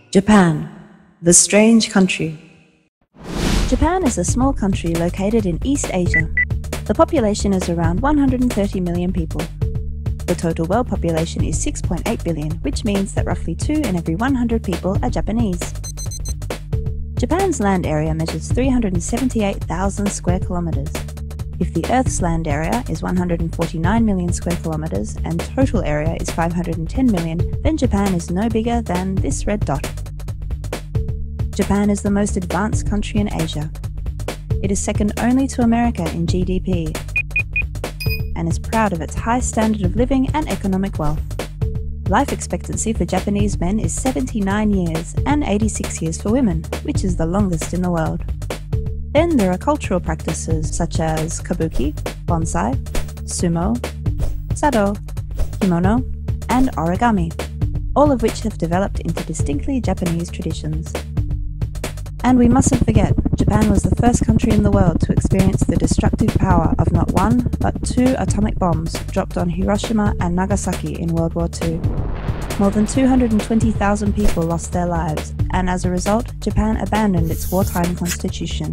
Japan, the strange country. Japan is a small country located in East Asia. The population is around 130 million people. The total world population is 6.8 billion, which means that roughly 2 in every 100 people are Japanese. Japan's land area measures 378,000 square kilometers. If the Earth's land area is 149 million square kilometers and total area is 510 million, then Japan is no bigger than this red dot. Japan is the most advanced country in Asia. It is second only to America in GDP and is proud of its high standard of living and economic wealth. Life expectancy for Japanese men is 79 years and 86 years for women, which is the longest in the world. Then there are cultural practices such as kabuki, bonsai, sumo, sado, kimono, and origami, all of which have developed into distinctly Japanese traditions. And we mustn't forget, Japan was the first country in the world to experience the destructive power of not one, but 2 atomic bombs dropped on Hiroshima and Nagasaki in World War II. More than 220,000 people lost their lives, and as a result, Japan abandoned its wartime constitution.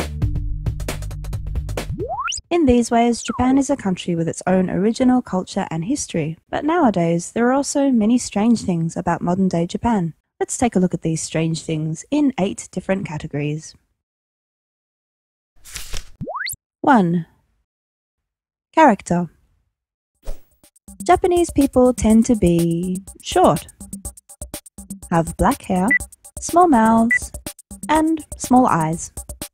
In these ways, Japan is a country with its own original culture and history, but nowadays there are also many strange things about modern-day Japan. Let's take a look at these strange things in 8 different categories. 1. Character. Japanese people tend to be short, have black hair, small mouths, and small eyes.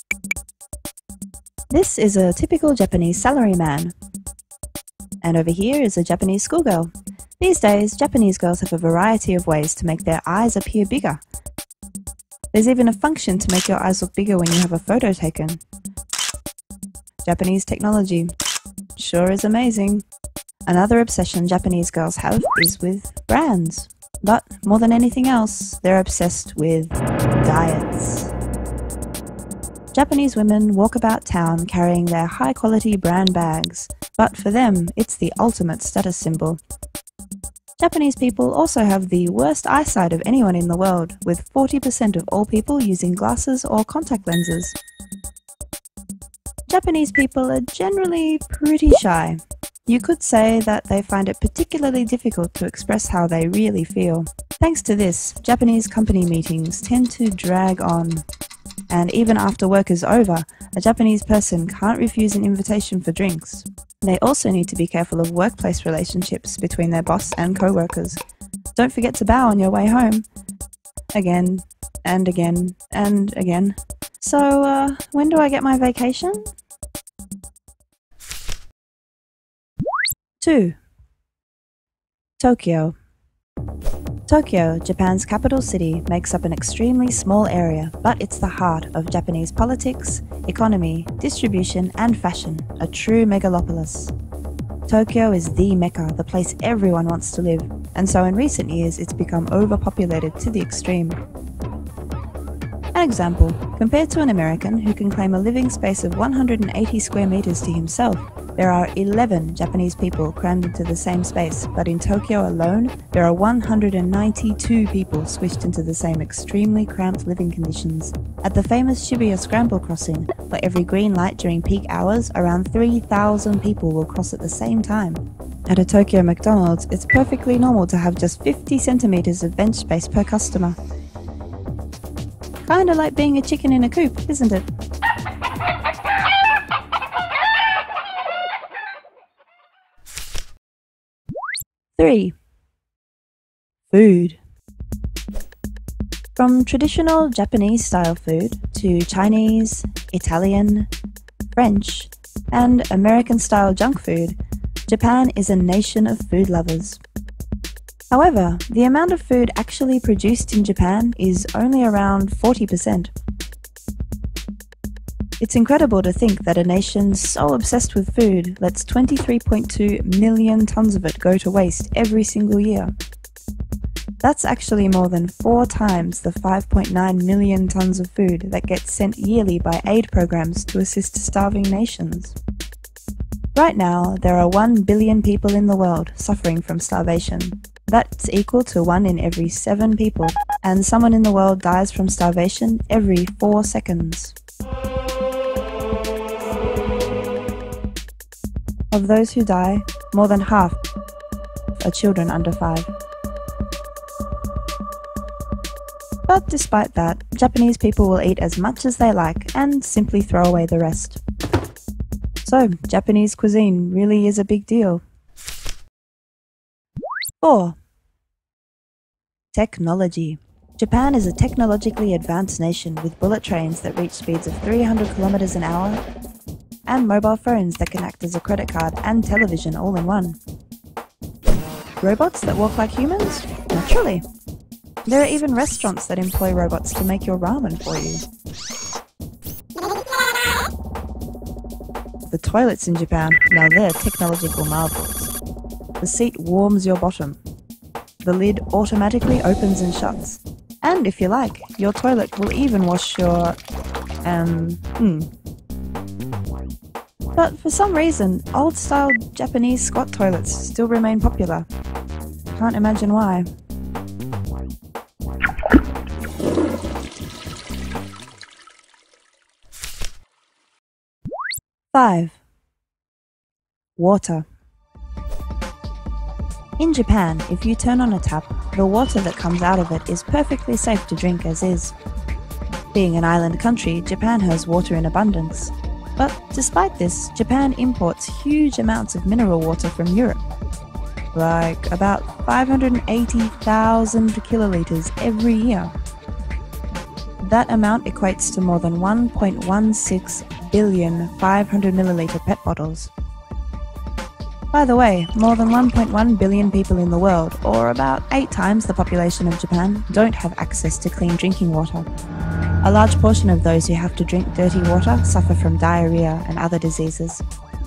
This is a typical Japanese salaryman. And over here is a Japanese schoolgirl. These days, Japanese girls have a variety of ways to make their eyes appear bigger. There's even a function to make your eyes look bigger when you have a photo taken. Japanese technology sure is amazing. Another obsession Japanese girls have is with brands. But more than anything else, they're obsessed with diets. Japanese women walk about town carrying their high-quality brand bags, but for them, it's the ultimate status symbol. Japanese people also have the worst eyesight of anyone in the world, with 40% of all people using glasses or contact lenses. Japanese people are generally pretty shy. You could say that they find it particularly difficult to express how they really feel. Thanks to this, Japanese company meetings tend to drag on. And even after work is over, a Japanese person can't refuse an invitation for drinks. They also need to be careful of workplace relationships between their boss and co-workers. Don't forget to bow on your way home. Again, and again, and again. So, when do I get my vacation? 2. Tokyo. Tokyo, Japan's capital city, makes up an extremely small area, but it's the heart of Japanese politics, economy, distribution, and fashion, a true megalopolis. Tokyo is the Mecca, the place everyone wants to live, and so in recent years it's become overpopulated to the extreme. An example, compared to an American who can claim a living space of 180 square meters to himself, there are 11 Japanese people crammed into the same space, but in Tokyo alone, there are 192 people squished into the same extremely cramped living conditions. At the famous Shibuya Scramble crossing, for every green light during peak hours, around 3,000 people will cross at the same time. At a Tokyo McDonald's, it's perfectly normal to have just 50 centimeters of bench space per customer. Kinda like being a chicken in a coop, isn't it? Three. Food. From traditional Japanese-style food to Chinese, Italian, French, and American-style junk food, Japan is a nation of food lovers. However, the amount of food actually produced in Japan is only around 40%. It's incredible to think that a nation so obsessed with food lets 23.2 million tons of it go to waste every single year. That's actually more than 4 times the 5.9 million tons of food that gets sent yearly by aid programs to assist starving nations. Right now, there are 1 billion people in the world suffering from starvation, That's equal to 1 in every 7 people, and someone in the world dies from starvation every 4 seconds. Of those who die, more than half are children under 5. But despite that, Japanese people will eat as much as they like and simply throw away the rest. So, Japanese cuisine really is a big deal. 4. Technology. Japan is a technologically advanced nation with bullet trains that reach speeds of 300 kilometers an hour and mobile phones that can act as a credit card and television all in one. Robots that walk like humans? Naturally. There are even restaurants that employ robots to make your ramen for you. The toilets in Japan, now they're technological marvels. The seat warms your bottom. The lid automatically opens and shuts. And if you like, your toilet will even wash your... But for some reason, old-style Japanese squat toilets still remain popular. Can't imagine why. 5. Water. In Japan, if you turn on a tap, the water that comes out of it is perfectly safe to drink as is. Being an island country, Japan has water in abundance. But despite this, Japan imports huge amounts of mineral water from Europe. Like about 580,000 kiloliters every year. That amount equates to more than 1.16 billion 500 milliliter PET bottles. By the way, more than 1.1 billion people in the world, or about 8 times the population of Japan, don't have access to clean drinking water. A large portion of those who have to drink dirty water suffer from diarrhea and other diseases.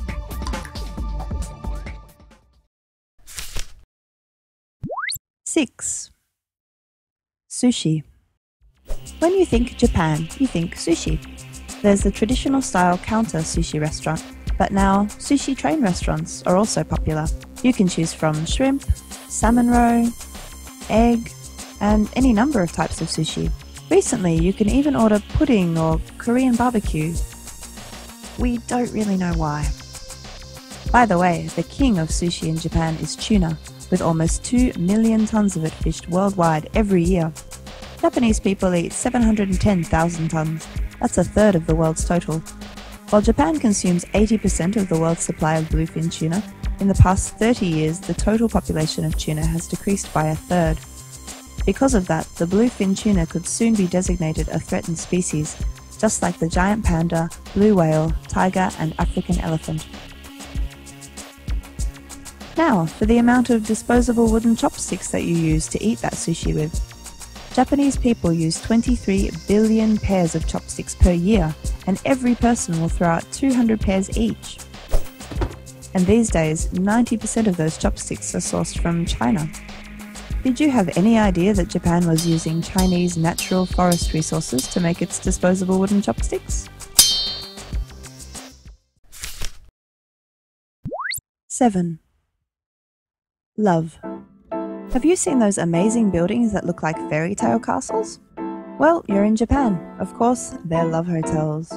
6. Sushi. When you think Japan, you think sushi. There's the traditional style counter sushi restaurant, but now sushi train restaurants are also popular. You can choose from shrimp, salmon roe, egg, and any number of types of sushi. Recently, you can even order pudding or Korean barbecue. We don't really know why. By the way, the king of sushi in Japan is tuna, with almost 2 million tons of it fished worldwide every year. Japanese people eat 710,000 tons. That's a third of the world's total. While Japan consumes 80% of the world's supply of bluefin tuna, in the past 30 years the total population of tuna has decreased by a third. Because of that, the bluefin tuna could soon be designated a threatened species, just like the giant panda, blue whale, tiger, and African elephant. Now, for the amount of disposable wooden chopsticks that you use to eat that sushi with. Japanese people use 23 billion pairs of chopsticks per year, and every person will throw out 200 pairs each. And these days, 90% of those chopsticks are sourced from China. Did you have any idea that Japan was using Chinese natural forest resources to make its disposable wooden chopsticks? 7. Love. Have you seen those amazing buildings that look like fairy tale castles? Well, you're in Japan. Of course, they're love hotels.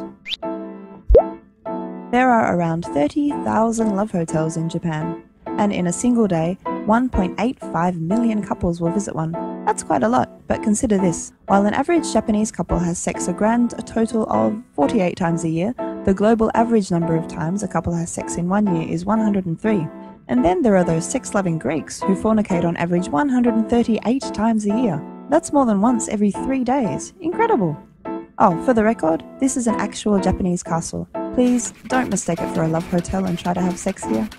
There are around 30,000 love hotels in Japan, and in a single day, 1.85 million couples will visit one. That's quite a lot, but consider this. While an average Japanese couple has sex a total of 48 times a year, the global average number of times a couple has sex in 1 year is 103. And then there are those sex-loving Greeks who fornicate on average 138 times a year. That's more than once every 3 days. Incredible! Oh, for the record, this is an actual Japanese castle. Please don't mistake it for a love hotel and try to have sex here.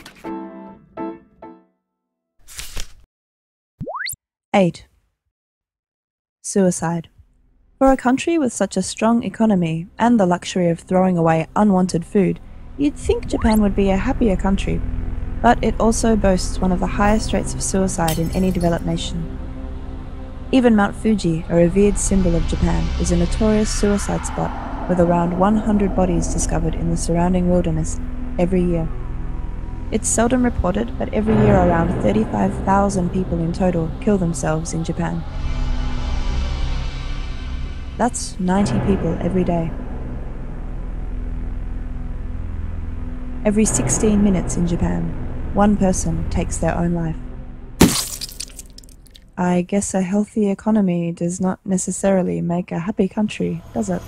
8. Suicide. For a country with such a strong economy and the luxury of throwing away unwanted food, you'd think Japan would be a happier country. But it also boasts one of the highest rates of suicide in any developed nation. Even Mount Fuji, a revered symbol of Japan, is a notorious suicide spot with around 100 bodies discovered in the surrounding wilderness every year. It's seldom reported, but every year around 35,000 people in total kill themselves in Japan. That's 90 people every day. Every 16 minutes in Japan, one person takes their own life. I guess a healthy economy does not necessarily make a happy country, does it?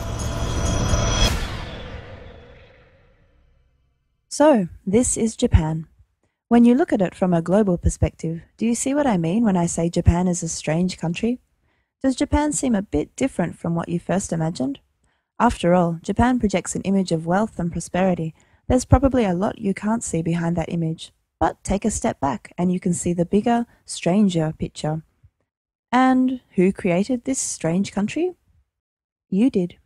So, this is Japan. When you look at it from a global perspective, do you see what I mean when I say Japan is a strange country? Does Japan seem a bit different from what you first imagined? After all, Japan projects an image of wealth and prosperity. There's probably a lot you can't see behind that image. But take a step back and you can see the bigger, stranger picture. And who created this strange country? You did.